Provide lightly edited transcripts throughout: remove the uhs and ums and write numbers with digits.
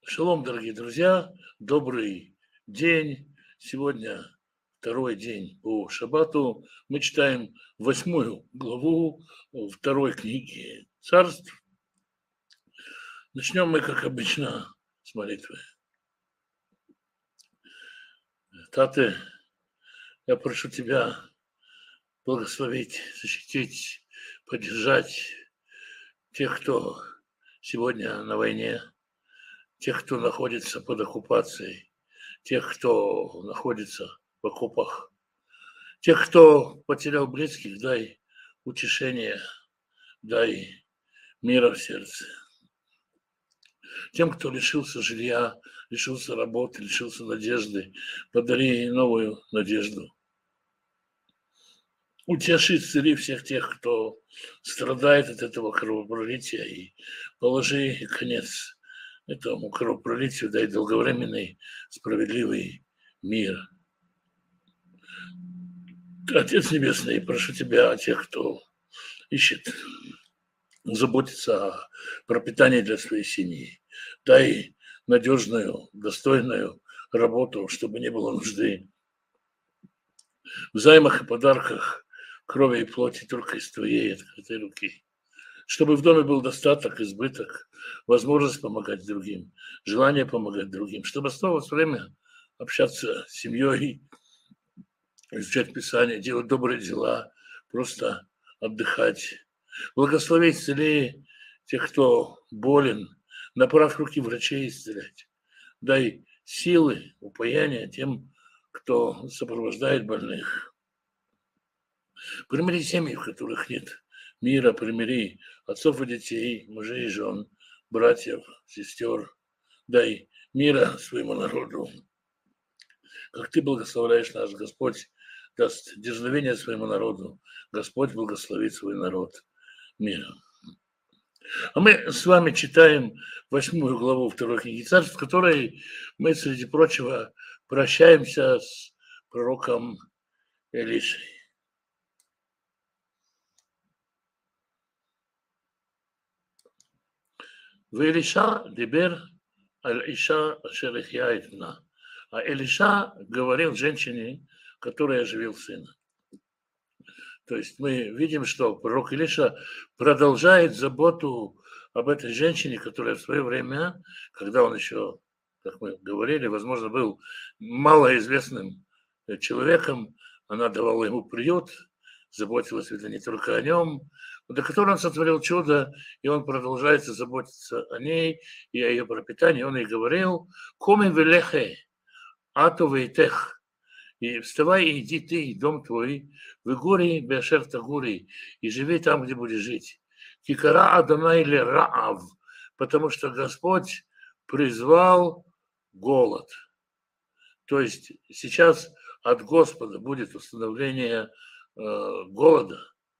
Шалом, дорогие друзья, добрый день. Сегодня второй день по шаббату. Мы читаем 8 главу второй книги Царств. Начнем мы, как обычно, с молитвы. Таты, я прошу тебя благословить, защитить, поддержать тех, кто сегодня на войне, тех, кто находится под оккупацией, тех, кто находится в окопах, тех, кто потерял близких, дай утешения, дай мира в сердце. Тем, кто лишился жилья, лишился работы, лишился надежды, подари новую надежду. Утеши, исцели всех тех, кто страдает от этого кровопролития, и положи конец этому кровопролитию, дай долговременный справедливый мир. Отец Небесный, прошу тебя о тех, кто ищет, заботится о пропитании для своей семьи. Дай надежную, достойную работу, чтобы не было нужды в займах и подарках крови и плоти только из твоей открытой руки. Чтобы в доме был достаток, избыток, возможность помогать другим, желание помогать другим, чтобы оставалось время общаться с семьей, изучать Писание, делать добрые дела, просто отдыхать. Благослови, исцели тех, кто болен, направь руки врачей исцелять. Дай силы, упояния тем, кто сопровождает больных. Примири семьи, в которых нет мира, примири отцов и детей, мужей и жен, братьев, сестер. Дай мира своему народу. Как ты благословляешь наш Господь, даст дерзновение своему народу. Господь благословит свой народ миром. А мы с вами читаем 8 главу второй книги Царств, в которой мы, среди прочего, прощаемся с пророком Элишей. Элиша дибер аль иша ашер ихья эт бна. А Элиша говорил женщине, которая оживил сына. То есть мы видим, что пророк Илиша продолжает заботу об этой женщине, которая в свое время, когда он еще, как мы говорили, возможно, был малоизвестным человеком, она давала ему приют, заботилась, видно, не только о нем, до которого он сотворил чудо, и он продолжает заботиться о ней и о ее пропитании. Он ей говорил: «Коми велехе, ато вейтех». И вставай и иди ты, и дом твой, в горе Беашер Тагури, и живи там, где будешь жить. Кикара Адонай ле Раав, потому что Господь призвал голод. То есть сейчас от Господа будет установление голода.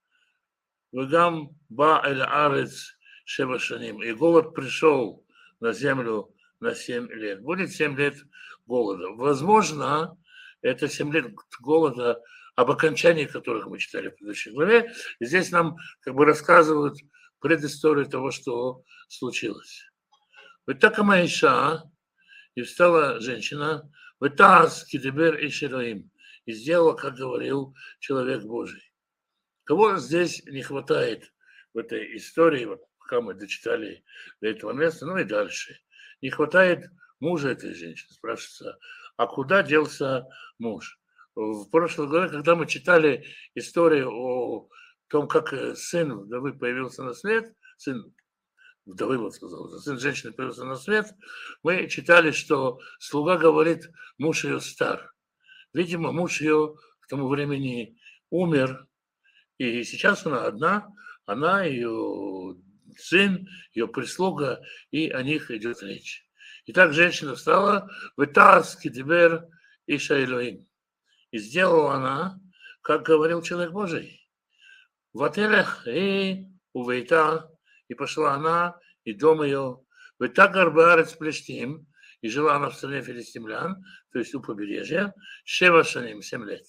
Вегам ба эль арец шева шаним. И голод пришел на землю на 7 лет. Будет 7 лет голода. Возможно, это 7 лет голода, об окончании которых мы читали в предыдущей главе. И здесь нам как бы рассказывают предысторию того, что случилось. Вот так Маиша, и встала женщина, вытас кидебер и шероим, и сделала, как говорил человек Божий. Кого здесь не хватает в этой истории, вот пока мы дочитали до этого места, ну и дальше. Не хватает мужа этой женщины. Спрашивается, а куда делся муж? В прошлой главе, когда мы читали историю о том, как сын вдовы появился на свет, сын вдовы, вот сказал, сын женщины появился на свет, мы читали, что слуга говорит, муж ее стар. Видимо, муж ее к тому времени умер, и сейчас она одна, она, ее сын, ее прислуга, и о них идет речь. Итак, женщина встала, «Вытас кидибер иша Элоим». И сделала она, как говорил человек Божий. «Вателех и увейта». И пошла она, и дом ее, «Вытагар баарец плештим». И жила она в стране филистимлян, то есть у побережья, шева шаним, 7 лет.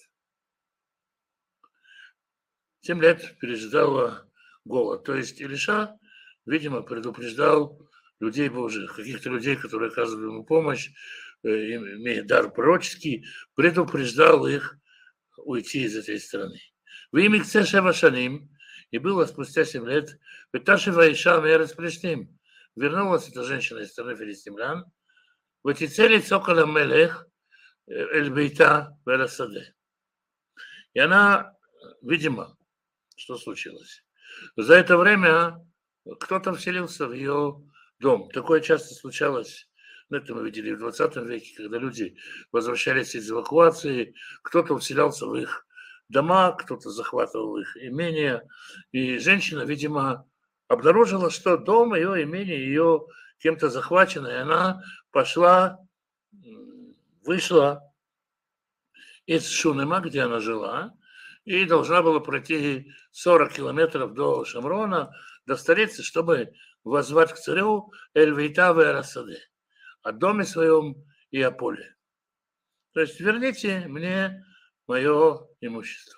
7 лет пережидала голод. То есть Илиша, видимо, предупреждал людей Божьих, каких-то людей, которые оказывали ему помощь, имея дар пророческий, предупреждал их уйти из этой страны. В имя Шева Шаним, и было спустя 7 лет, Петашева Иша Мерец Плештим, вернулась эта женщина из страны филистимлян, в эти цели Цокола Мелех, Эльбейта Верасаде. И она, видимо, что случилось? За это время кто-то вселился в ее дом. Такое часто случалось, это мы видели в 20 веке, когда люди возвращались из эвакуации, кто-то вселялся в их дома, кто-то захватывал их имения. И женщина, видимо, обнаружила, что дом ее, имение ее кем-то захвачено, и она пошла, вышла из Шунема, где она жила, и должна была пройти 40 километров до Шамрона, до столицы, чтобы воззвать к царю Эль-Вейта Ве-Расаде, о доме своем и о поле. То есть верните мне мое имущество.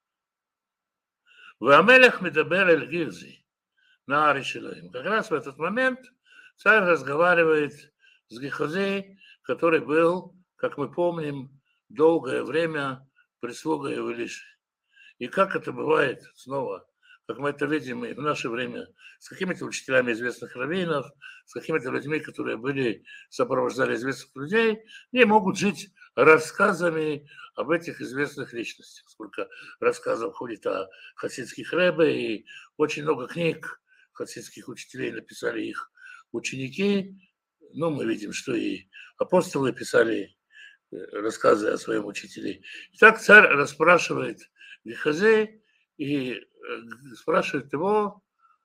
Вамелех Медабер Эль-Гирзи, на Аришилоим. Как раз в этот момент царь разговаривает с Гехази, который был, как мы помним, долгое время прислугой Илиши. И как это бывает снова, как мы это видим и в наше время, с какими-то учителями известных раввинов, с какими-то людьми, которые сопровождали известных людей, не могут жить рассказами об этих известных личностях. Сколько рассказов ходит о хасидских ребе, и очень много книг хасидских учителей написали их ученики. Ну, мы видим, что и апостолы писали рассказы о своем учителе. Итак, царь расспрашивает Гехази и спрашивает его,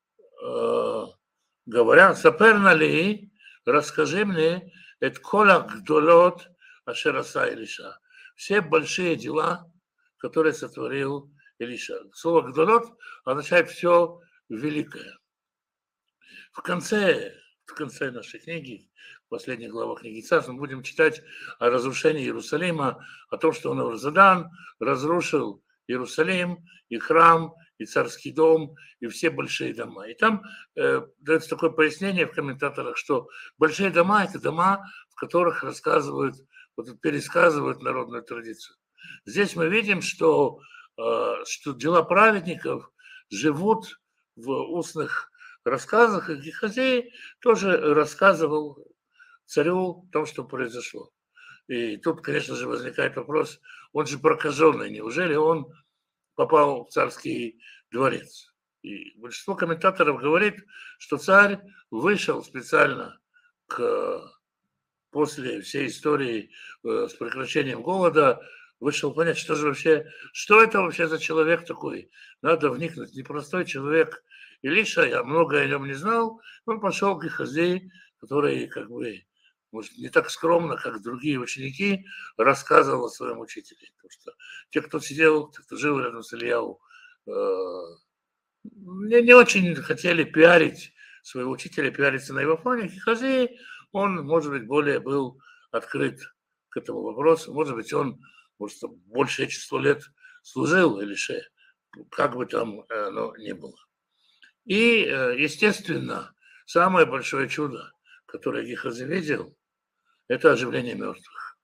говоря, «Саперна ли, расскажи мне, эт кола гдолот ашер аса Илиша». Все большие дела, которые сотворил Илиша. Слово «гдолот» означает «все великое». В конце нашей книги, в последних главах книги Царств, мы будем читать о разрушении Иерусалима, о том, что Навуазадан разрушил Иерусалим, и храм, и царский дом, и все большие дома. И там дается такое пояснение в комментаторах, что большие дома – это дома, в которых рассказывают, пересказывают народную традицию. Здесь мы видим, что дела праведников живут в устных рассказах, и Гехази тоже рассказывал царю о том, что произошло. И тут, конечно же, возникает вопрос, он же прокаженный, неужели он попал в царский дворец? И большинство комментаторов говорит, что царь вышел специально после всей истории с прекращением голода, вышел понять, что это вообще за человек такой. Надо вникнуть. Непростой человек Илиша, я многое о нем не знал. Он пошел к Гехази, который, может, не так скромно, как другие ученики, рассказывал о своем учителе. Потому что те, кто жил рядом с Ильяу, не очень хотели пиарить своего учителя, пиариться на его фоне. Гехази, он, может быть, более был открыт к этому вопросу. Может быть, он большее число лет служил Илише, как бы там оно ни было. И, естественно, самое большое чудо, которое Гехази видел, это оживление мертвых.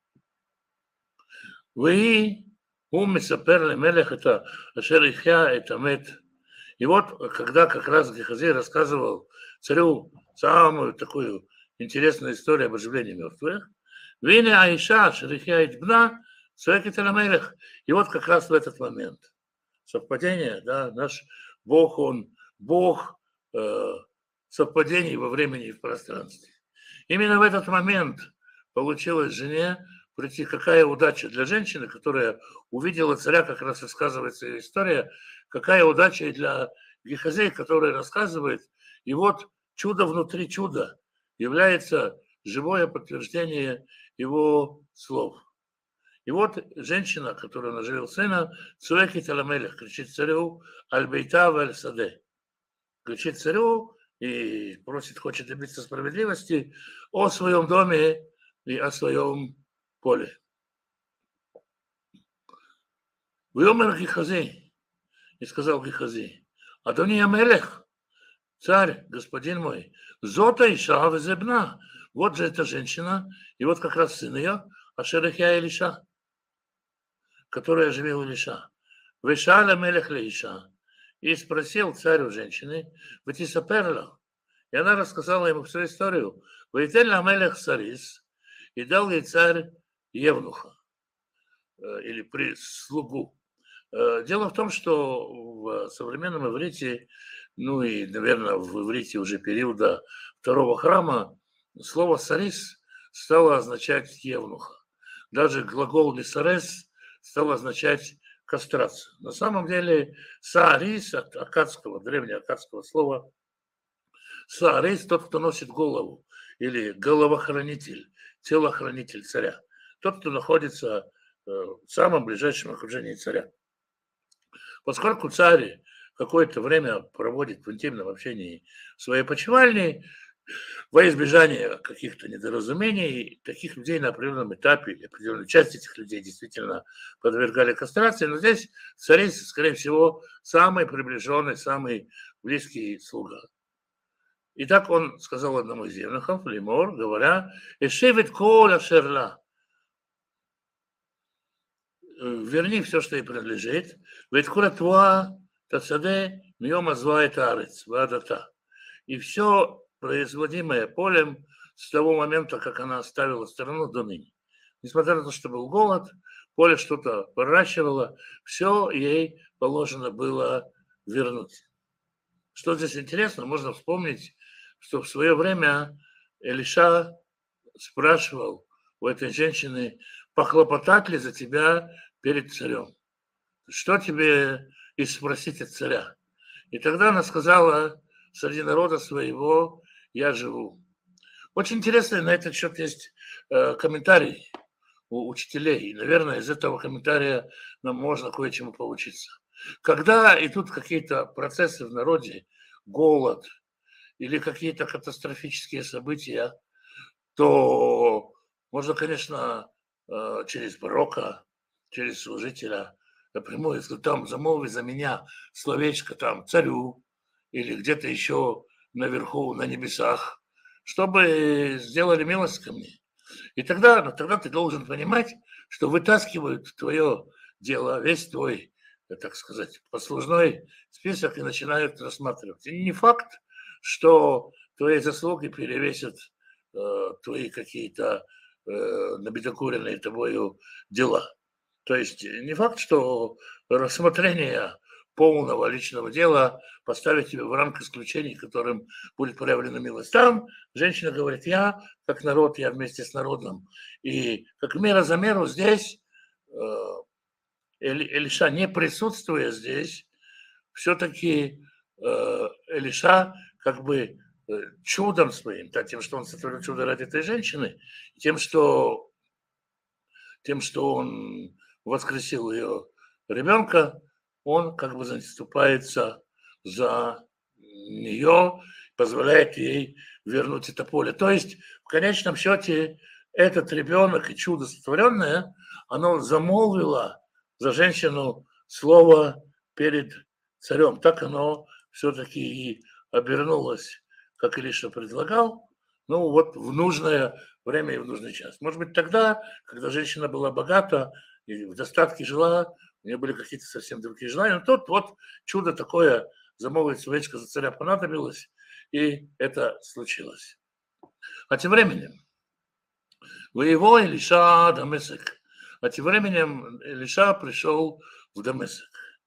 Вы умисапер лемелех это ашер ихья это мет. И вот, когда как раз Гехази рассказывал царю самую такую интересную историю об оживлении мертвых, вине Аиша ашер ихья бна цвекет лемелех. И вот как раз в этот момент совпадение, да, наш Бог, он Бог совпадений во времени и в пространстве. Именно в этот момент получилось жене прийти. Какая удача для женщины, которая увидела царя, как раз рассказывается ее история, какая удача и для Гехази, который рассказывает. И вот чудо внутри чуда является живое подтверждение его слов. И вот женщина, которая наживила сына, Цуэки Таламелех, кричит царю Аль-Бейта Валь-Саде. Кричит царю и хочет добиться справедливости о своем доме и о своем поле. Вьомер Гехази, и сказал Гехази, Адони Амелех, царь, господин мой, зота Иша везебна. Вот же эта женщина, и вот как раз сын ее, Ашерехья Илиша, который оживил Илиша. Вешаля мелех Иша. И спросил царь у женщины, Ватисаперла. И она рассказала ему всю историю. Ваитель мелех Сарис. И дал ей царь Евнуха, или прислугу. Дело в том, что в современном иврите, ну и, наверное, в иврите уже периода второго храма, слово «сарис» стало означать «евнуха». Даже глагол «лисарес» стал означать «кастрацию». На самом деле «саарис» от аккадского, древнеаккадского слова «саарис» – тот, кто носит голову, или головохранитель, телохранитель царя. Тот, кто находится в самом ближайшем окружении царя. Поскольку царь какое-то время проводит в интимном общении в своей опочивальне, во избежание каких-то недоразумений, таких людей на определенном этапе, или определенную часть этих людей действительно подвергали кастрации, но здесь царь, скорее всего, самый приближенный, самый близкий слуга. И так он сказал одному из евнухов, Лимор, говоря, «Эшевит коля шерла». Верни все, что ей принадлежит. Ведь куратуа тацаде мьома звает арец, вадата. И все производимое полем с того момента, как она оставила страну до ныне. Несмотря на то, что был голод, поле что-то выращивало, все ей положено было вернуть. Что здесь интересно, можно вспомнить, что в свое время Элиша спрашивал у этой женщины, похлопотать ли за тебя перед царем? Что тебе и спросить от царя? И тогда она сказала, среди народа своего я живу. Очень интересный на этот счет есть комментарий у учителей. И, наверное, из этого комментария нам можно кое-чему поучиться. Когда идут какие-то процессы в народе, голод или какие-то катастрофические события, то можно, конечно, через пророка, через служителя напрямую, если там замолви за меня словечко там царю или где-то еще наверху, на небесах, чтобы сделали милость ко мне. И тогда ты должен понимать, что вытаскивают твое дело, весь твой, так сказать, послужной список и начинают рассматривать. И не факт, что твои заслуги перевесят твои какие-то набедокуренные тобою дела. То есть не факт, что рассмотрение полного личного дела поставит тебя в рамки исключений, которым будет проявлена милость. Там женщина говорит, я как народ, я вместе с народом. И как мера за меру здесь Элиша, не присутствуя здесь, все-таки Элиша как бы чудом своим, да, тем, что он сотворил чудо ради этой женщины, тем, что он воскресил ее ребенка, он как бы заступается за нее, позволяет ей вернуть это поле. То есть в конечном счете этот ребенок и чудо сотворенное, оно замолвило за женщину слово перед царем. Так оно все-таки и обернулось, как Илиша предлагал, ну вот в нужное время и в нужный час. Может быть, тогда, когда женщина была богата и в достатке жила, у нее были какие-то совсем другие желания. Но тут вот чудо такое, замолвить словечко за царя понадобилось, и это случилось. А тем временем, воевал Илиша Дамесек. А тем временем Илиша пришел в Дамесек.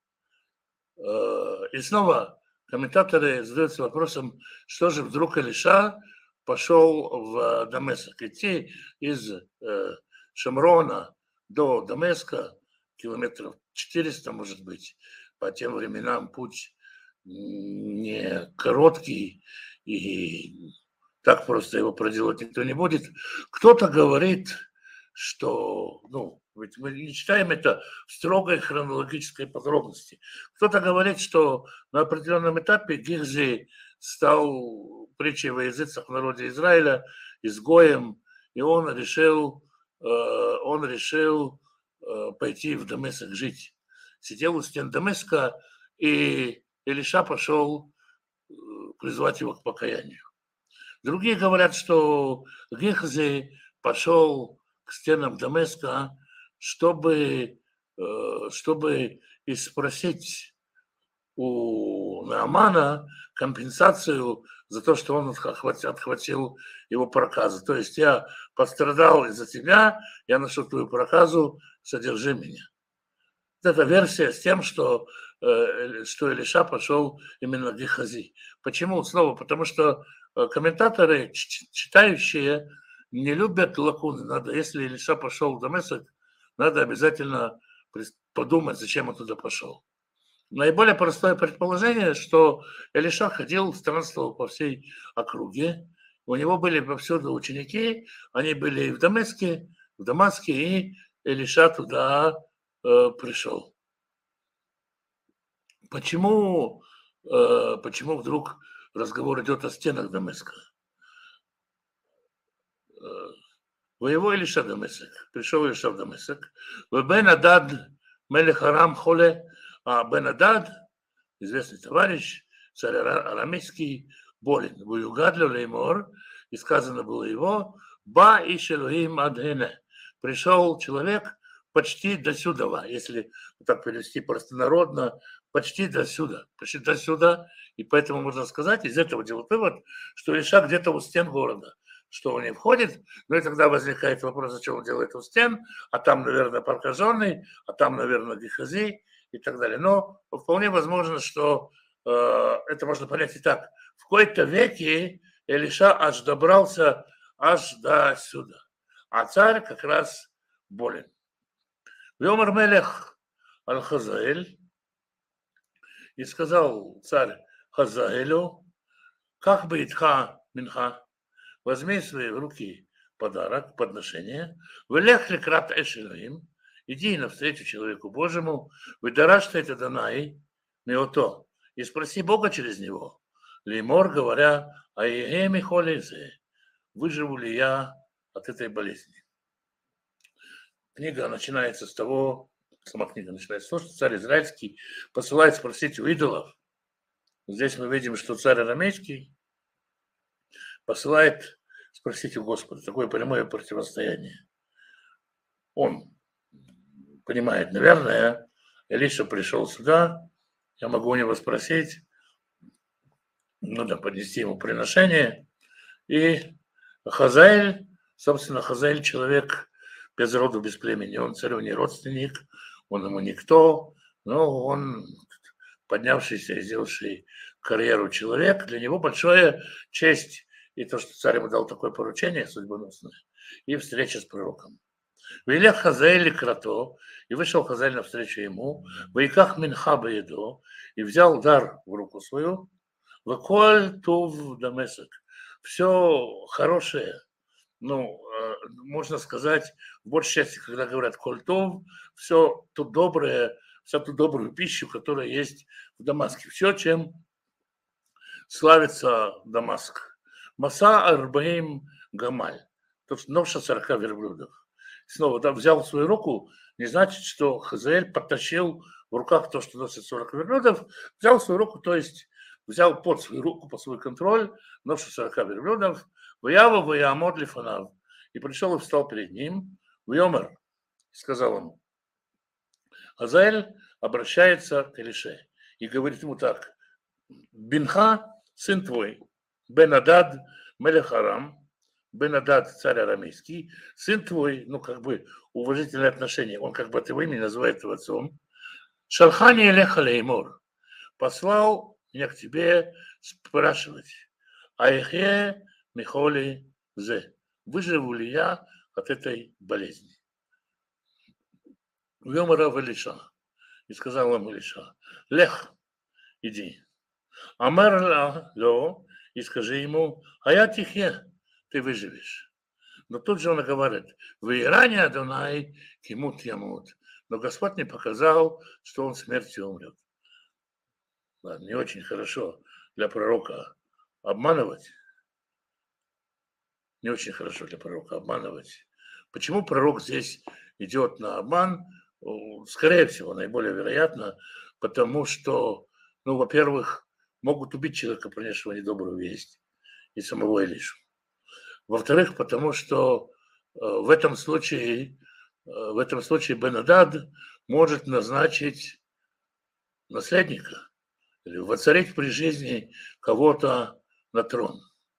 И снова комментаторы задаются вопросом, что же вдруг Илиша пошел в Дамеск. Идти из Шамрона до Дамеска, километров 400, может быть, по тем временам путь не короткий, и так просто его проделать никто не будет. Кто-то говорит, что, ведь мы не читаем это в строгой хронологической подробности. Кто-то говорит, что на определенном этапе Гихзи стал притчей во языцах в народе Израиля, изгоем, и он решил пойти в Дамеск жить. Сидел у стен Дамеска, и Илиша пошел призвать его к покаянию. Другие говорят, что Гехази пошел к стенам Дамаска, чтобы и спросить у Наамана компенсацию за то, что он отхватил его проказу. То есть я пострадал из-за тебя, я ношу твою проказу, содержи меня. Это версия с тем, что Илиша пошел именно к Гехази. Почему? Снова, потому что комментаторы, читающие, не любят лакуны. Надо, если Илиша пошел в Дамаск, надо обязательно подумать, зачем он туда пошел. Наиболее простое предположение, что Илиша ходил, странствовал по всей округе. У него были повсюду ученики, они были и в Дамаске, и Илиша туда пришел. Почему вдруг разговор идет о стенах Дамаска? Воевой Илиша Дамаск, пришел Илиша в Дамаск. Бен Адад мелех Арам холе, а Бен Адад, известный товарищ, царь арамейский, болен. Вуюгадлю леймор, и сказано было его, ба иш Элохим ад гене. Пришел человек почти до сюда, если так перевести простонародно, почти до сюда, и поэтому можно сказать, из этого делать вывод, что Илиша где-то у стен города, что он не входит, ну и тогда возникает вопрос, зачем он делает у стен, а там, наверное, прокаженный, а там, наверное, Гехази и так далее. Но вполне возможно, что это можно понять и так. В какой-то веке Илиша аж добрался аж до сюда, а царь как раз болен. Вьомар мелех аль-Хазаэль, и сказал царь Хазаэлю, как бы итха минха, возьми в свои руки подарок, подношение, вылех лекрат эшелаим, иди навстречу человеку Божьему, выдарашь ты это Данай, меото, и спроси Бога через него, леймор, говоря, а егеми холизе, выживу ли я от этой болезни. Книга начинается с того, сама книга начинается с того, что царь израильский посылает спросить у идолов. Здесь мы видим, что царь арамейский посылает спросить у Господа. Такое прямое противостояние. Он понимает, наверное, Илиша пришел сюда, я могу у него спросить, надо поднести ему приношение. И Хазаэль, собственно, Хазаэль человек без роду, без племени. Он царю не родственник, он ему никто, но он поднявшийся и сделавший карьеру человек. Для него большая честь и то, что царь ему дал такое поручение судьбоносное, и встреча с пророком. Велех Хазаэль крато, и вышел Хазаэль навстречу ему, ваиках минха баедо, и взял дар в руку свою, ваколь тув дамесек, все хорошее, ну, можно сказать, в большей части, когда говорят кольтов, все то доброе, всю ту добрую пищу, которая есть в Дамаске. Все, чем славится Дамаск. Маса арбаим гамаль, то есть ноша 40 верблюдов. Снова, да, взял в свою руку, не значит, что Хазаэль подтащил в руках то, что носит 40 верблюдов, взял в свою руку, то есть взял под свою руку, под свой контроль, ношу 40 верблюдов, Ваява Ваямод Лифанав, и пришел и встал перед ним, Вьомер, сказал ему, Хазаэль обращается к Илише и говорит ему так, Бинха, сын твой, Бен Адад мелех Арам, Бен Адад, царь арамейский, сын твой, ну как бы уважительное отношение, он как бы от его имени называет его отцом, Шалхани элеха леймор, послал меня к тебе спрашивать, Айхе Михоли Зе, выживу ли я от этой болезни? Вьомарав Илиша, и сказал ему Илиша, Лех, иди. Амар ло, и скажи ему, а я тихе, ты выживешь. Но тут же он говорит, в Иране Адонай кимут ямут, но Господь мне показал, что он смертью умрет. Ладно, не очень хорошо для пророка обманывать. Не очень хорошо для пророка обманывать. Почему пророк здесь идет на обман? Скорее всего, наиболее вероятно, потому что, ну, во-первых, могут убить человека, принесшего недобрую весть, и самого Илишу. Во-вторых, потому что в этом случае Бен-Адад может назначить наследника или воцарить при жизни кого-то на трон.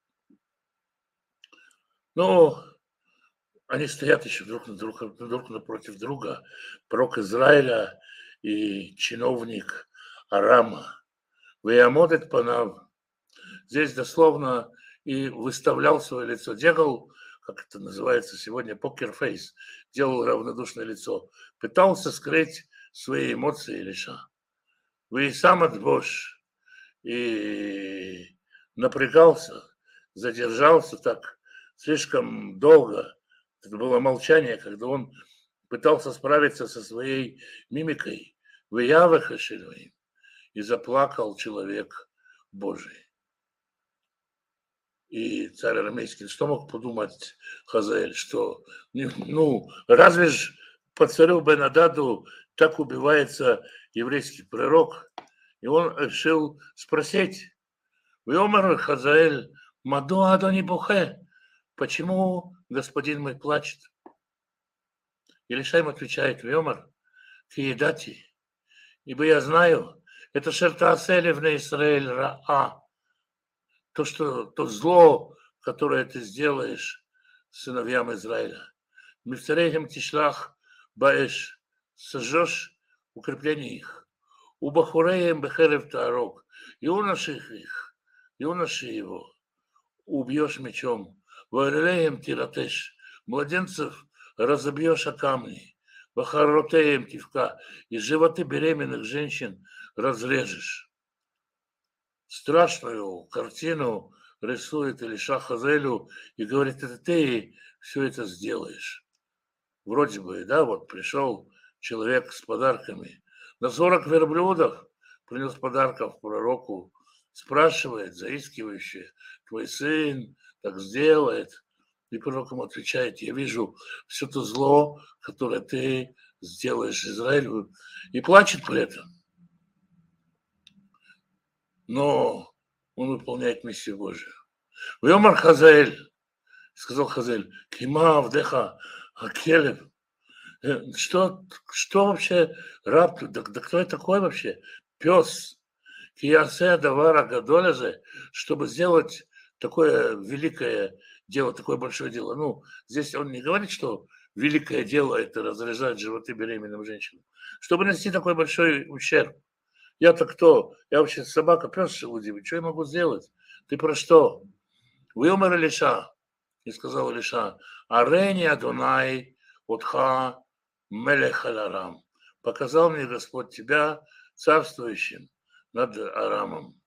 Но они стоят еще друг напротив друга, пророк Израиля и чиновник Арама. Веямодет панав. Здесь дословно и выставлял свое лицо, делал, как это называется сегодня, покерфейс, делал равнодушное лицо, пытался скрыть свои эмоции Илиша. Вы сам отбош и напрягался, задержался так слишком долго. Это было молчание, когда он пытался справиться со своей мимикой. Вы явахашилуем. И заплакал человек Божий. И царь арамейский, что мог подумать Хазаэль, что, разве ж по царю Бен-Ададу так убивается еврейский пророк? И он решил спросить, «Веомар Хазаэль, маду адони бухе?» Почему господин мой плачет? Илиша ему отвечает, «Веомар, киедати, ибо я знаю, это шертаасели в Израиль раа, то зло, которое ты сделаешь сыновьям Израиля. Мифтарейхем тишлах баэш, сожжешь укрепление их. У бахуреем бехерев таарок, юноши его убьешь мечом. Ваэлеем тиратеш, младенцев разобьешь о камни. Вахаротеем кивка, и животы беременных женщин разрежешь. Страшную картину рисует Илиша Хазаэлю и говорит, это ты все это сделаешь. Вроде бы, да, вот пришел человек с подарками. На 40 верблюдов принес подарков пророку, спрашивает, заискивающе, твой сын так сделает. И пророк ему отвечает, я вижу все то зло, которое ты сделаешь Израилю, и плачет при этом. Но он выполняет миссию Божию. Вьомар Хазаэль, сказал Хазаэль, кима авдеха акелев. Что вообще раб? Да кто это такой вообще? Пес. Киясе давара гадолезе, чтобы сделать такое великое дело, такое большое дело. Здесь он не говорит, что великое дело – это разрезать животы беременным женщинам. Чтобы нанести такой большой ущерб. Я-то кто? Я вообще собака, пес шелудивый. Что я могу сделать? Ты про что? Вымер Илиша. И сказал Илиша, Арени Адонай Отха Мелех Аль-Арам. Показал мне Господь тебя царствующим над Арамом.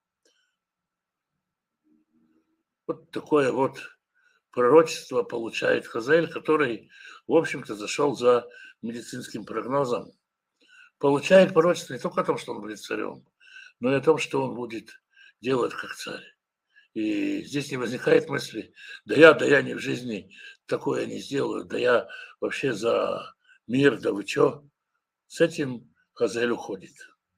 Вот такое вот пророчество получает Хазаэль, который, в общем-то, зашел за медицинским прогнозом. Получает пророчество не только о том, что он будет царем, но и о том, что он будет делать как царь. И здесь не возникает мысли, да я не в жизни такое не сделаю, да я вообще за мир, да вы чё? С этим Хазаэль уходит.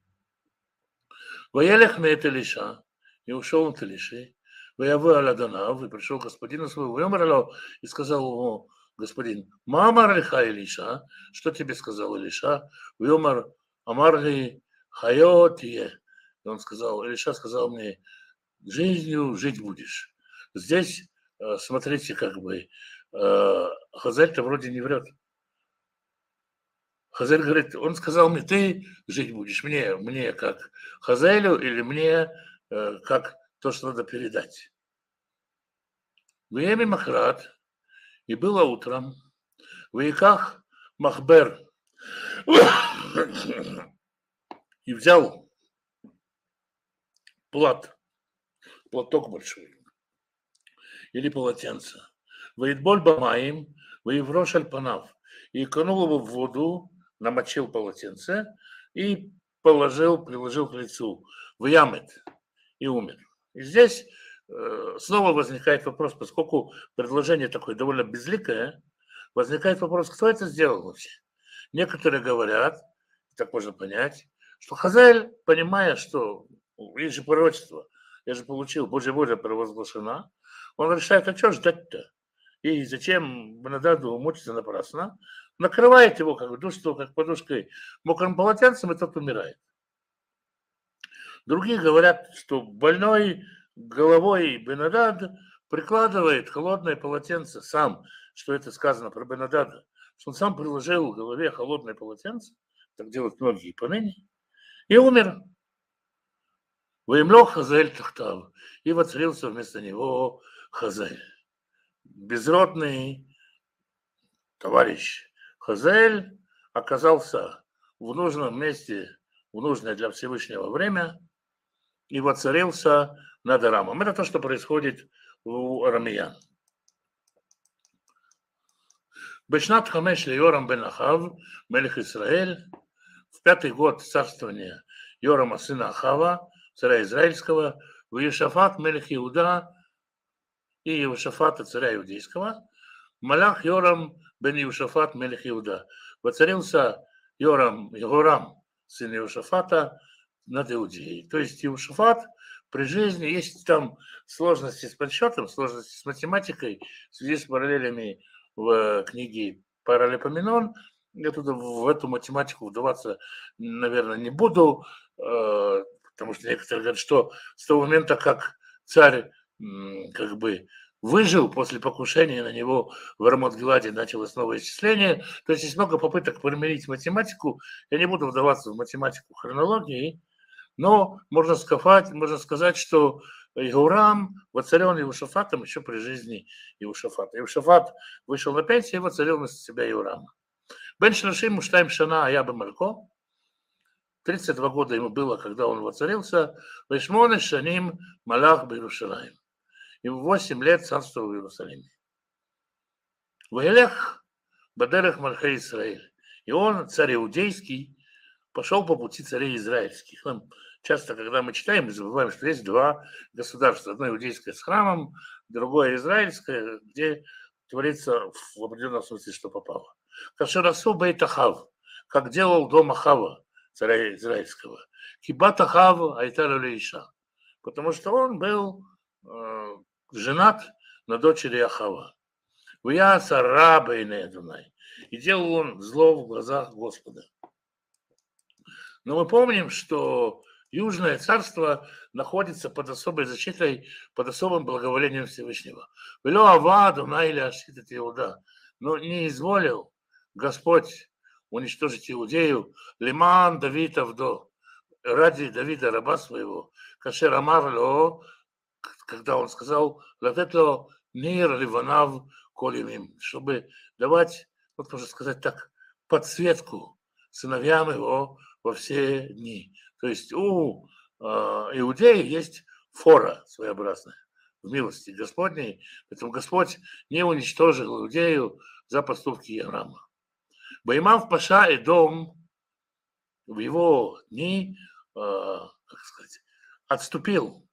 Воелех меет Илиша, и ушел он от Илиши, воявы Аладанав, и пришел к господину своему, и сказал ему, господин, Мамар лиха Илиша, что тебе сказал Илиша? Вьомар Амарли Хайотие. И он сказал, Илиша сказал мне, жизнью жить будешь. Здесь, смотрите, как бы, Хазаэль-то вроде не врет. Хазаэль говорит, он сказал мне, ты жить будешь, мне как Хазаэлю или мне как то, что надо передать. Время Махрат, и было утром, в Иках Махбер, и взял платок большой, или полотенце. Ваидболь бамаим, воеврош альпанав, и окунул его в воду, намочил полотенце и приложил к лицу. В ямет и умер. И здесь снова возникает вопрос, поскольку предложение такое довольно безликое, возникает вопрос, кто это сделал вообще. Некоторые говорят, так можно понять, что Хазаэль, понимая, что есть же пророчество, я же получил, Божья воля провозглашена. Он решает, а что ждать-то? И зачем Бенададу мучиться напрасно? Накрывает его как душу, как подушкой мокрым полотенцем, и тот умирает. Другие говорят, что больной головой Бенадад прикладывает холодное полотенце сам, что это сказано про Бенадада, что он сам приложил к голове холодное полотенце, так делают многие поныне, и умер. Воемлох Хазаэль Тахтав, и воцарился вместо него Хазаэль. Безродный товарищ Хазаэль оказался в нужном месте, в нужное для Всевышнего время, и воцарился над Арамом. Это то, что происходит у арамеян. Бешнат Хамеш Йорам бен Ахав, мелех Исраэль, в 5-й год царствования Йорама, сына Ахава, царя израильского, в Иошафат, мелех Иуда, и Иошафата, царя иудейского, Малах Йорам бен Иошафат, мелех Иуда. Воцарился Йорам, сын Иошафата, над Иудеей. То есть Иошафат при жизни, есть там сложности с подсчетом, сложности с математикой, в связи с параллелями в книге Паралипоменон. Я туда в эту математику вдаваться, наверное, не буду, потому что некоторые говорят, что с того момента, как царь как бы выжил после покушения на него в Рамот-Гиладе, началось новое исчисление. То есть есть много попыток примирить математику. Я не буду вдаваться в математику хронологии, но можно сказать, что Иорам воцарен Иошафатом еще при жизни Иошафата. Иошафат вышел на пенсию и воцарил вместо себя Иорама. Бен Шрашим Муштайм Шана Аябе Малько. 32 года ему было, когда он воцарился. Вешмоне Шаним Малах Бирушалаим. И в 8 лет царствовал в Иерусалиме. Ваилех Бадерех Мальхей Исраиль. И он, царь иудейский, пошел по пути царей израильских. Часто, когда мы читаем, мы забываем, что есть два государства. Одно иудейское с храмом, другое израильское, где творится в определенном смысле, что попало. Кашерасу бейт Ахав, как делал дом Ахава, царя израильского. Кибат Ахав айтара лейша, потому что он был женат на дочери Ахава. Вия сара бейне Адунай. И делал он зло в глазах Господа. Но мы помним, что Южное царство находится под особой защитой, под особым благоволением Всевышнего. Вело ава Адунай ляшит Иуда. Но не изволил Господь уничтожить Иудею лиман Давид Авдо, ради Давида, раба своего, кашер амар ло, когда он сказал латетло нир ливанав колимим, чтобы давать, вот можно сказать так, подсветку сыновьям его во все дни. То есть у иудеев есть фора своеобразная в милости Господней, поэтому Господь не уничтожил Иудею за поступки Иорама. Баймав Паша Эдом в его дни, как сказать, отступил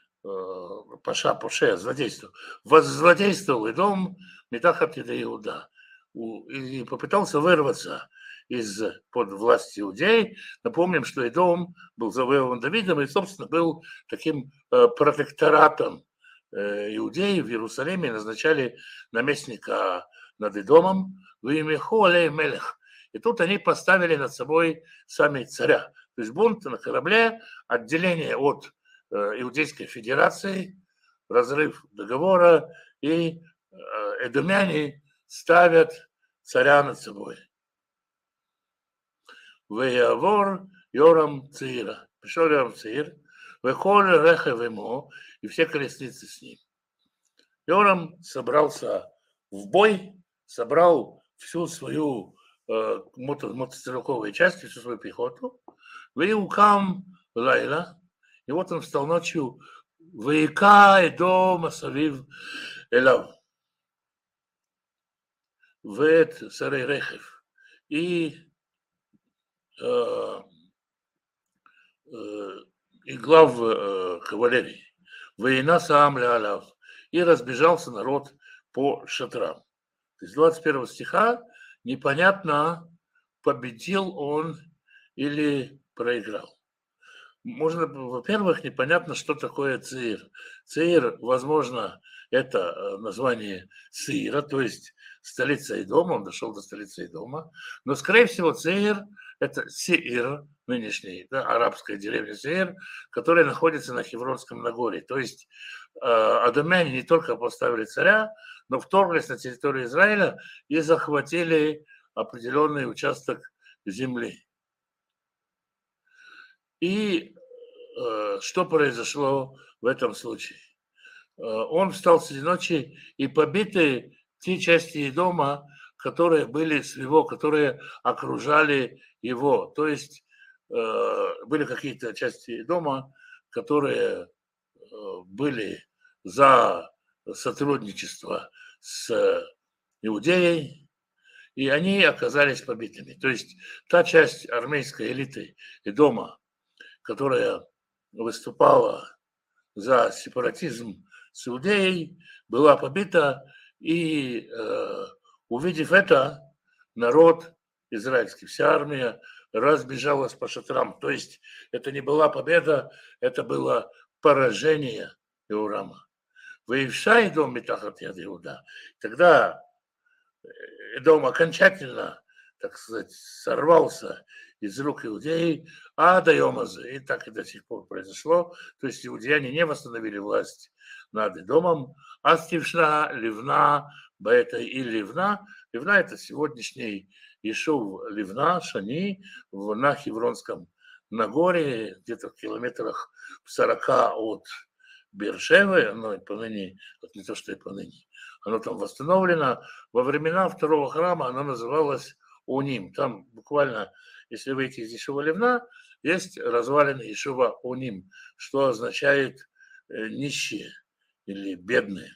Паша, Поше, злодействовал Эдом Метахат и Иуда и попытался вырваться из-под власти иудей. Напомним, что Эдом был завоеван Давидом и, собственно, был таким протекторатом иудеев в Иерусалиме, назначали наместника над Эдомом в имя Хуалей Мелех. И тут они поставили над собой сами царя. То есть бунт на корабле, отделение от Иудейской Федерации, разрыв договора, и эдомяне ставят царя над собой. Веявор Йорам Цира. Пришел Йорам Цир, Вехоль Рехев ему, и все колесницы с ним. Йорам собрался в бой, собрал всю свою мотострелковую часть, всю свою пехоту. Веюкам Лайла. И вот он встал ночью, Вейка и дома Савив Элав. Вет Сарей Рехев. И глав кавалерии. Война сам Алав. И разбежался народ по шатрам. То есть 21 стиха непонятно, победил он или проиграл. можно, во-первых, непонятно, что такое Цеир. Цеир, возможно, это название Сеира, то есть столица Идома, он дошел до столицы Идома, но, скорее всего, Цеир – это Сеир, нынешний, да, арабская деревня Сеир, которая находится на Хевронском Нагорье. То есть адомяне не только поставили царя, но вторглись на территорию Израиля и захватили определенный участок земли. И что произошло в этом случае? Он встал среди ночи, и побиты те части дома, которые были с его, которые окружали его. То есть были какие-то части дома, которые были за сотрудничество с Иудеей, и они оказались побитыми. То есть та часть армейской элиты и дома, которая выступала за сепаратизм с Иудеей, была побита, и увидев это, народ израильский, вся армия разбежалась по шатрам. То есть это не была победа, это было поражение Иорама. Ваивша Эдом митахат яд Иуда. Тогда Эдом окончательно, так сказать, сорвался из рук иудеи, а до Йомаза, и так и до сих пор произошло. То есть иудеяне не восстановили власть над Эдомом, а стившна Ливна, Баэта и Ливна. Ливна – это сегодняшний Ешув Ливна, Шани, на Хевронском Нагорье, где-то в километрах в 40 от Бершевы, оно и поныне, вот не то, что и поныне, оно там восстановлено. Во времена второго храма оно называлось Уним. Там буквально, если выйти из Ешува Ливна, есть развалины Ешува Уним, что означает нищие или бедные.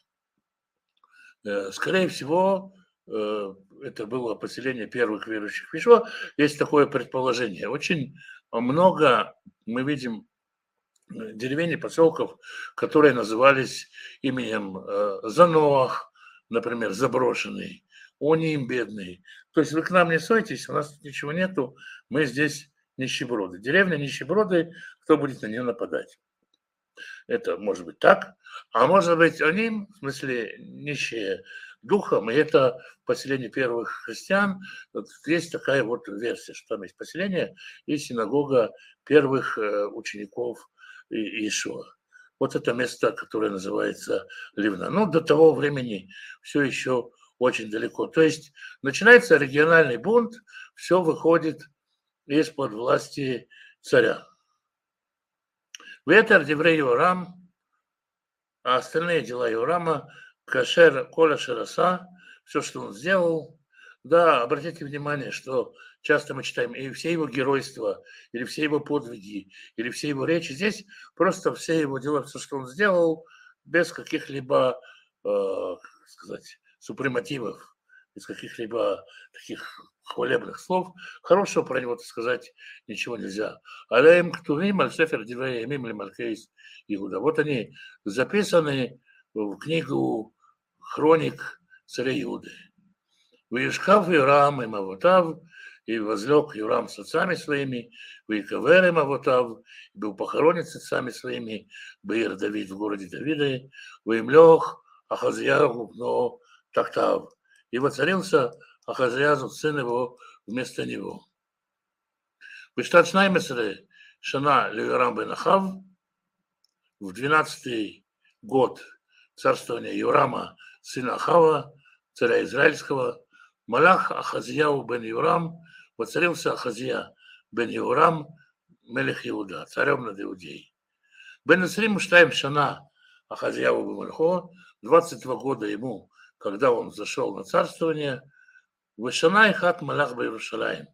Скорее всего, это было поселение первых верующих в Ешува. Есть такое предположение. Очень много мы видим деревень и поселков, которые назывались именем Заноах, например, заброшенный, Оним бедный. То есть вы к нам не сойтесь, у нас тут ничего нету, мы здесь нищеброды. Деревня нищеброды, кто будет на нее нападать? Это может быть так, а может быть они, в смысле, нищие духом, и это поселение первых христиан. Вот есть такая вот версия, что там есть поселение и синагога первых учеников Иешуа. Вот это место, которое называется Ливна. Но до того времени все еще очень далеко. То есть начинается региональный бунт, все выходит из-под власти царя. Ветер Деврей Йорам, а остальные дела Йорама, Кашер Коля Шераса, все, что он сделал. Да, обратите внимание, что часто мы читаем и все его геройства, или все его подвиги, или все его речи. Здесь просто все его дела, все, что он сделал, без каких-либо, как сказать, супремативов, без каких-либо таких хвалебных слов. Хорошего про него сказать ничего нельзя. Алеем ктувим аль-сефер диврей ямим лемалкейс Иуда. Вот они записаны в книгу хроник царя Иуды. Вишкав Юрам и Мавотав, и возлег Юрам с отцами своими, Вейкавер и Мавотав, и был похоронен с отцами своими, Беир Давид в городе Давида, Веймлех Ахазияху, но Тахтав. И воцарился Ахазиязу, сын его, вместо него. Виштат Шнаймесре Шана Левирам бен Ахав, в 12-й год царствования Юрама, сына Ахава, царя израильского, Малах Ахазияу бен Юрам, воцарился Ахазия бен Юрам, мелех Иуда, царем над Иудеей. Бен Исрим Штайм Шана Ахазияу бен Мальхо, 22 года ему, когда он зашел на царствование, Вышана и хат Малах бен Иерушалаим.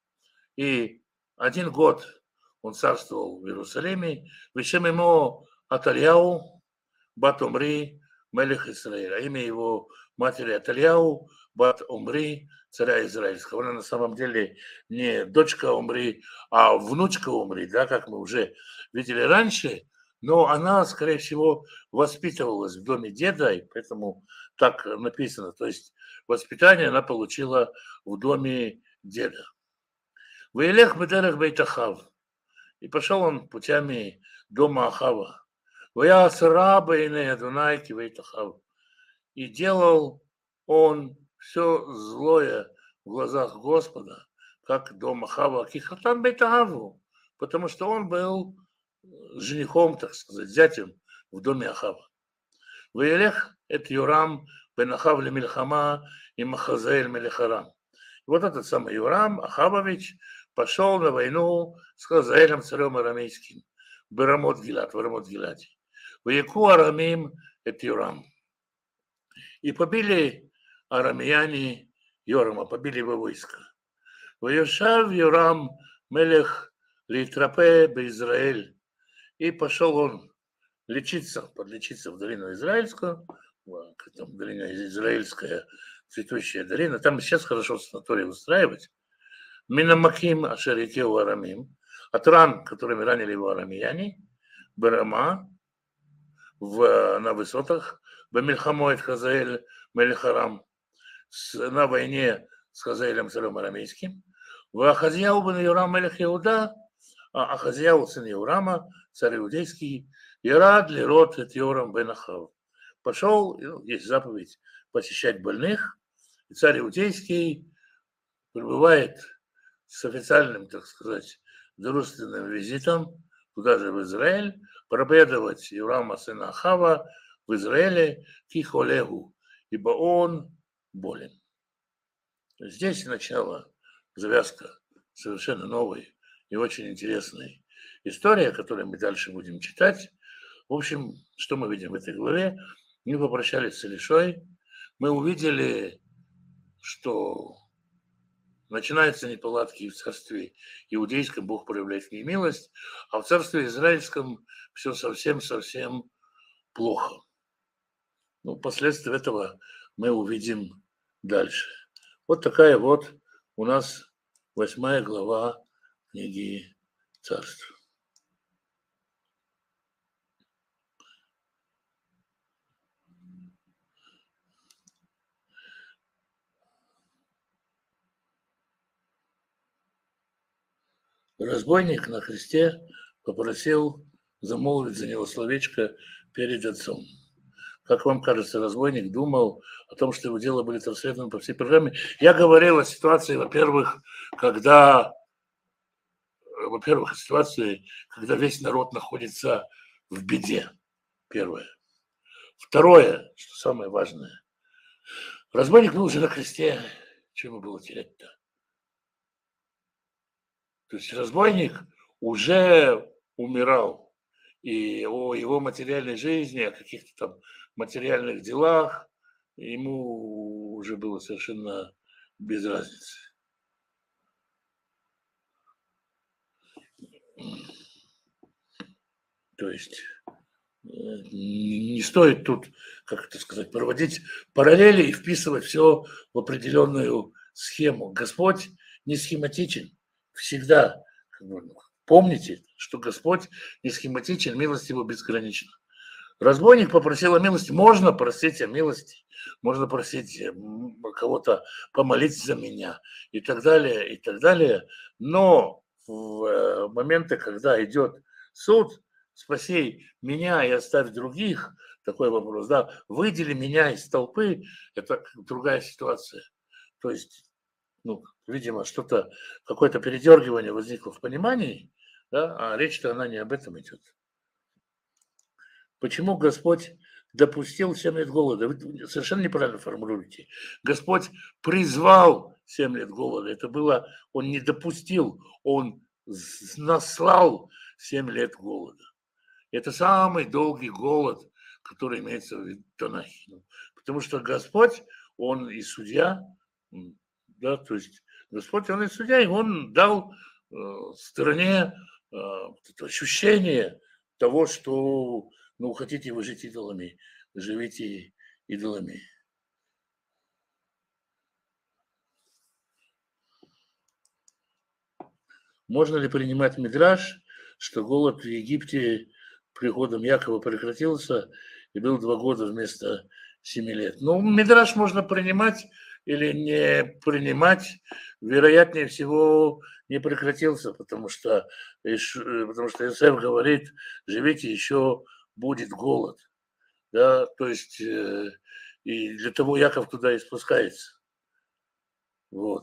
И 1 год он царствовал в Иерусалиме, вещем ему Атальяу, бат Омри, мелех Исраиля. Имя его матери Атальяу, бат Омри, царя израильского. Она на самом деле не дочка Омри, а внучка Омри, да, как мы уже видели раньше, но она, скорее всего, воспитывалась в доме деда, и поэтому так написано. То есть воспитание она получила в доме деда. Вейлех бетерех бейтахав. И пошел он путями дома Ахава. «Ваяс раба иней Адонай кивейт Ахав». И делал он все злое в глазах Господа, как дом Ахава, кихатан бейт Ахаву, потому что он был женихом, так сказать, зятем в доме Ахава. «Ваелех эт Юрам бен Ахав лемильхама и Махазаэль мелехарам». Вот этот самый Юрам Ахавович пошел на войну с Хазаэлем, царем арамейским, в Рамот-Гиляде. «Ваяку арамим эт Юрам». И побили арамеяне Йорама, побили его войско. «Ваешав Юрам мелех литрапе бе-Израэль». И пошел он подлечиться в долину Израильскую, там долина Израильская, цветущая долина. Там сейчас хорошо санаторий устраивать. Минамаким ашерикеу арамим. От ран, которыми ранили его арамеяне, Барама, на высотах, Бамильхамоид Хазаэль Мелихарам, на войне с Хазаэлем царем арамейским, в Ахазьяу бен Юрам Мелих Иуда, а Ахазьяу сын Юрама, царь иудейский, Ирад лирот эт Йорам бен Ахав. Пошел, есть заповедь, посещать больных, и царь иудейский прибывает с официальным, так сказать, дружественным визитом туда же в Израиль, проповедовать Юрама сына Ахава в Израиле кихолегу, ибо он болен. Здесь начало завязка совершенно новой и очень интересной истории, которую мы дальше будем читать. В общем, что мы видим в этой главе? Мы попрощались с Элишой, мы увидели, что начинаются неполадки в царстве иудейском, Бог проявляет к ней милость, а в царстве израильском все совсем плохо. Последствия этого мы увидим дальше. Вот такая вот у нас 8 глава книги Царств. Разбойник на кресте попросил замолвить за него словечко перед отцом. Как вам кажется, разбойник думал о том, что его дело будет расследовано по всей программе? Я говорил о ситуации, во-первых, когда весь народ находится в беде. Первое. Второе, что самое важное. Разбойник был уже на кресте. Что ему было терять-то? То есть разбойник уже умирал, и о его материальной жизни, о каких-то там материальных делах ему уже было совершенно без разницы. То есть не стоит тут, как это сказать, проводить параллели и вписывать все в определенную схему. Господь не схематичен. Всегда помните, что Господь не схематичен, милость его безгранична. Разбойник попросил о милости, можно просить о милости, можно просить кого-то помолиться за меня и так далее, но в моменты, когда идет суд, спаси меня и оставь других, такой вопрос, да, выдели меня из толпы, это другая ситуация. То есть, видимо, какое-то передергивание возникло в понимании, да, а речь-то она не об этом идет. Почему Господь допустил 7 лет голода? Вы совершенно неправильно формулируете. Господь призвал 7 лет голода. Это было, он не допустил, он наслал 7 лет голода. Это самый долгий голод, который имеется в Танахе. Потому что Господь, он и судья, да, то есть Господь, он и судья, и он дал стране ощущение того, что, хотите вы жить идолами, живите идолами. Можно ли принимать мидраш, что голод в Египте приходом Якова прекратился и был 2 года вместо 7 лет? Мидраш можно принимать или не принимать, вероятнее всего, не прекратился, потому что Иосиф говорит, живите, еще будет голод. Да, то есть и для того Яков туда и спускается. Вот.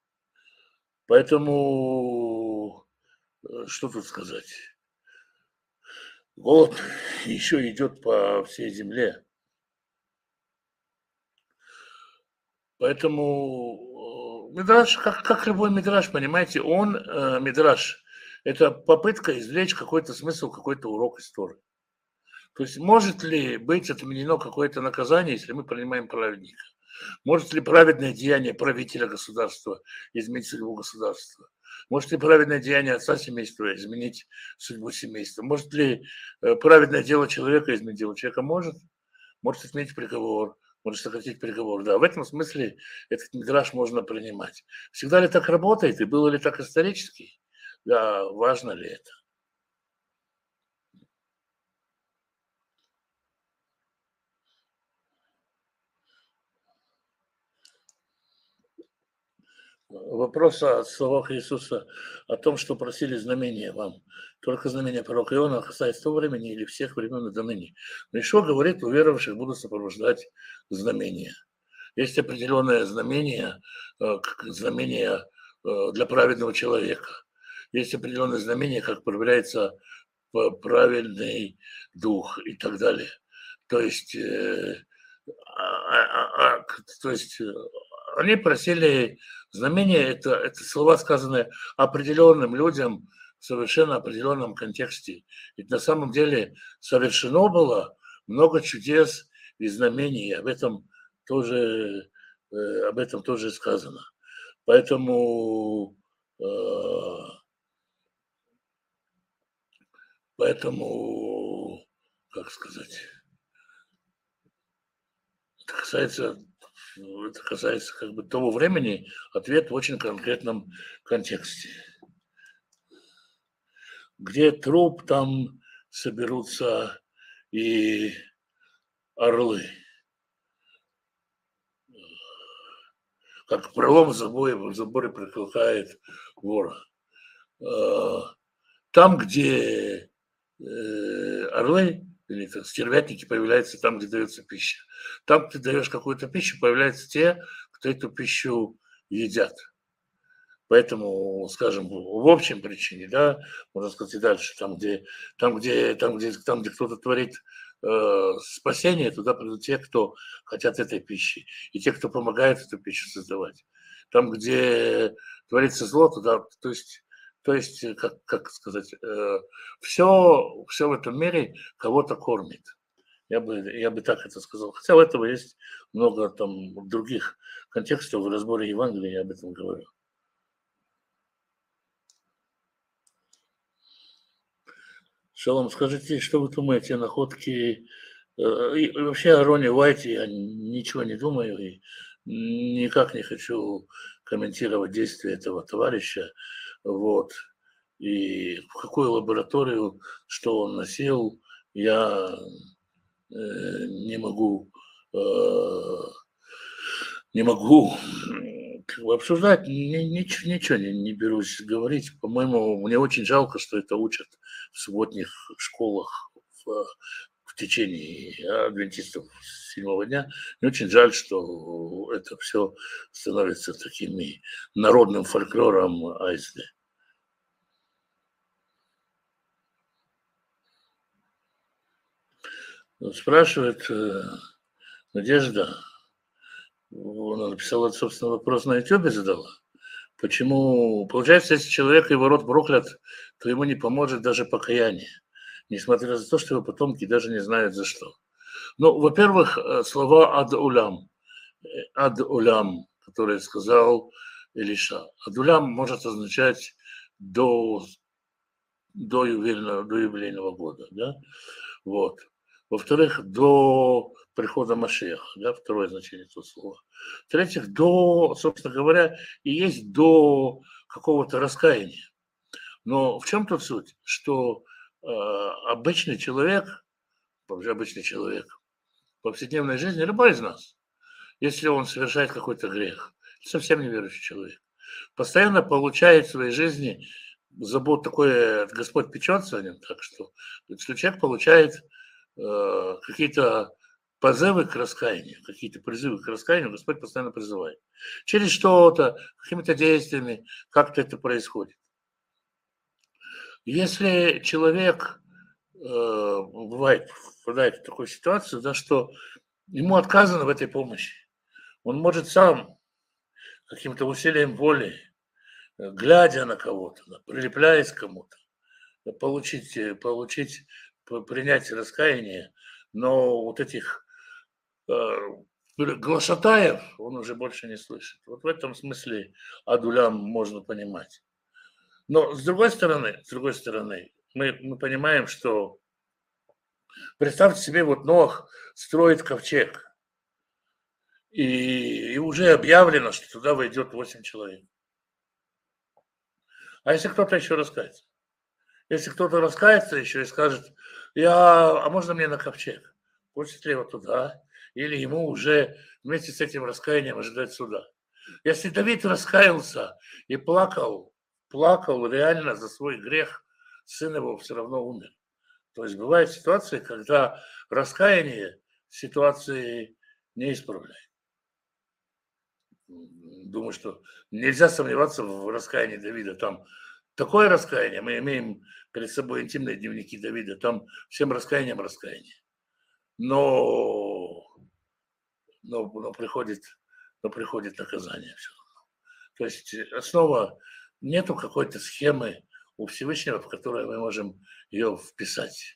Поэтому, что тут сказать? Голод еще идет по всей земле. Поэтому мидраш, как любой мидраш, понимаете, он, мидраш, это попытка извлечь какой-то смысл, какой-то урок истории. То есть может ли быть отменено какое-то наказание, если мы принимаем праведника? Может ли праведное деяние правителя государства изменить судьбу государства? Может ли праведное деяние отца семейства изменить судьбу семейства? Может ли праведное дело человека изменить дело человека? Может изменить приговор, может сократить приговор. Да, в этом смысле этот мидраш можно принимать. Всегда ли так работает и было ли так исторически? Да, важно ли это? Вопрос о словах Иисуса о том, что просили знамения вам. Только знамения пророка Иона касается того времени или всех времен и до ныне. Но Ишуа говорит, уверовавших будут сопровождать знамения. Есть определенное знамение, как знамение для праведного человека. Есть определенное знамение, как проявляется правильный дух и так далее. То есть, то есть они просили знамения, это слова, сказанные определенным людям в совершенно определенном контексте. Ведь на самом деле совершено было много чудес и знамений, тоже, об этом тоже сказано. Поэтому, как сказать, это касается как бы того времени, ответ в очень конкретном контексте. Где труп, там соберутся и орлы. Как пролом в заборе прикликает вора. Там, где орлы или стервятники появляются там, где дается пища. Там, где ты даешь какую-то пищу, появляются те, кто эту пищу едят. Поэтому, скажем, в общем причине, да, можно сказать и дальше, там, где кто-то творит спасение, туда придут те, кто хотят этой пищи, и те, кто помогает эту пищу создавать. Там, где творится зло, туда, то есть как сказать, все в этом мире кого-то кормит. Я бы так это сказал. Хотя у этого есть много там других контекстов в разборе Евангелия, я об этом говорю. Шалом, скажите, что вы думаете о находке? И вообще о Роне Уайте я ничего не думаю и никак не хочу комментировать действия этого товарища. Вот. И в какую лабораторию, что он носил, я не могу не могу как бы обсуждать, ничего не берусь говорить. По-моему, мне очень жалко, что это учат в субботних школах в течение адвентистов седьмого дня. Мне очень жаль, что это все становится такими народным фольклором АСД. Спрашивает Надежда, она написала, собственно, вопрос на YouTube задала. Почему? Получается, если человек его род проклят, то ему не поможет даже покаяние, несмотря на то, что его потомки даже не знают за что. Ну, во-первых, слова ад-улям, которые сказал Илиша. Ад-улям может означать до юбилейного года, да? Вот. Во-вторых, до прихода Машеха, да, второе значение этого слова. В-третьих, собственно говоря, и есть до какого-то раскаяния. Но в чем тут суть? Что обычный человек, в повседневной жизни, любой из нас, если он совершает какой-то грех, совсем неверующий человек, постоянно получает в своей жизни забот такой, Господь печется о нем, так что если человек получает какие-то позывы к раскаянию, какие-то призывы к раскаянию, Господь постоянно призывает. Через что-то, какими-то действиями, как-то это происходит. Если человек, бывает, попадает в такую ситуацию, да, что ему отказано в этой помощи, он может сам каким-то усилием воли, глядя на кого-то, прилепляясь к кому-то, принять раскаяние, но вот этих глашатаев он уже больше не слышит. Вот в этом смысле Адулям можно понимать. Но с другой стороны, мы понимаем, что представьте себе, вот Ноах строит ковчег, и уже объявлено, что туда войдет 8 человек. А если кто-то еще раскается? Если кто-то раскается еще и скажет, а можно мне на ковчег? Пустит ли его туда? Или ему уже вместе с этим раскаянием ожидать суда? Если Давид раскаялся и плакал реально за свой грех, сын его все равно умер. То есть бывают ситуации, когда раскаяние ситуации не исправляет. Думаю, что нельзя сомневаться в раскаянии Давида. Там такое раскаяние, мы имеем перед собой интимные дневники Давида, там всем раскаянием раскаяние. Но приходит наказание все равно. То есть основа, нету какой-то схемы у Всевышнего, в которой мы можем ее вписать.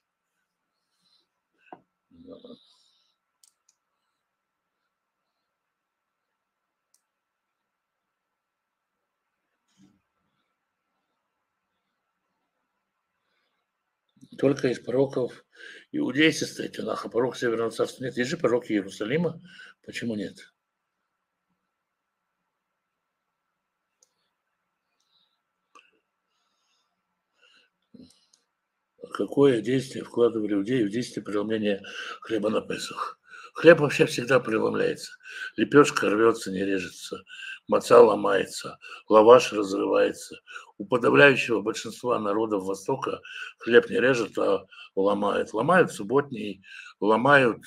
Только из пророков Иудеи состоит Танах, а пророк Северного Царства нет. Есть же пророки Иерусалима, почему нет? Какое действие вкладывали иудеи в действие преломления хлеба на Песах? Хлеб вообще всегда преломляется. Лепешка рвется, не режется, маца ломается, лаваш разрывается. У подавляющего большинства народов Востока хлеб не режет, а ломают. Ломают субботний, ломают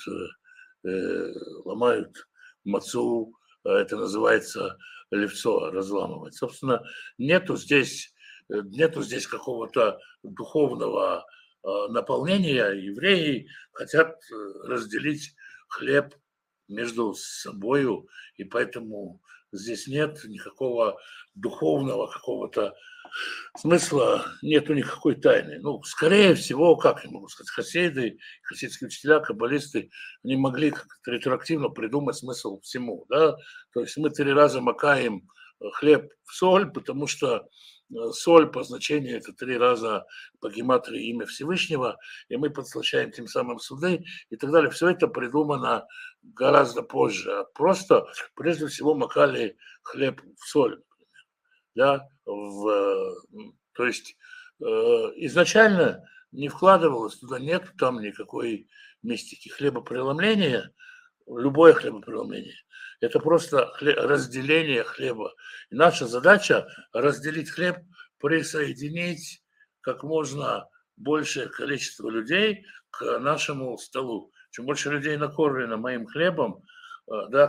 мацу, это называется левцо, разламывать. Собственно, нету здесь какого-то духовного наполнения. Евреи хотят разделить хлеб между собою, и поэтому здесь нет никакого духовного какого-то смысла, нету никакой тайны. Ну, скорее всего, как я могу сказать, хасидские учителя, каббалисты, они могли как-то ретроактивно придумать смысл всему, да, то есть мы 3 раза макаем хлеб в соль, потому что соль по значению это 3 раза по гематрии имя Всевышнего, и мы подслащаем тем самым суды и так далее. Все это придумано гораздо позже. Просто, прежде всего, макали хлеб в соль. Да, то есть изначально не вкладывалось туда, нет там никакой мистики. Хлебопреломление, любое хлебопреломление, это просто разделение хлеба. И наша задача разделить хлеб, присоединить как можно большее количество людей к нашему столу. Чем больше людей накормлено моим хлебом, да,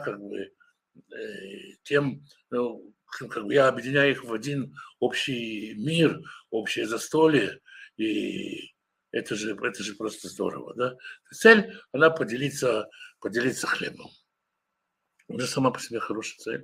тем я объединяю их в один общий мир, общее застолье, и это же просто здорово, да? Цель, она поделиться хлебом. Уже сама по себе хорошая цель.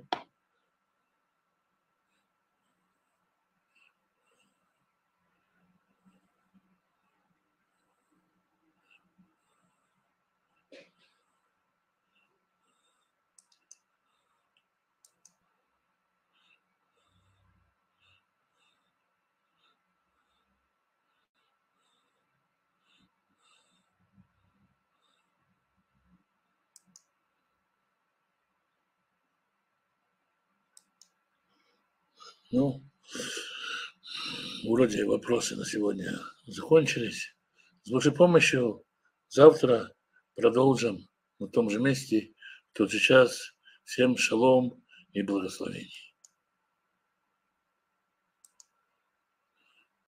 Ну, вроде вопросы на сегодня закончились. С Божьей помощью завтра продолжим на том же месте, в тот же час. Всем шалом и благословений.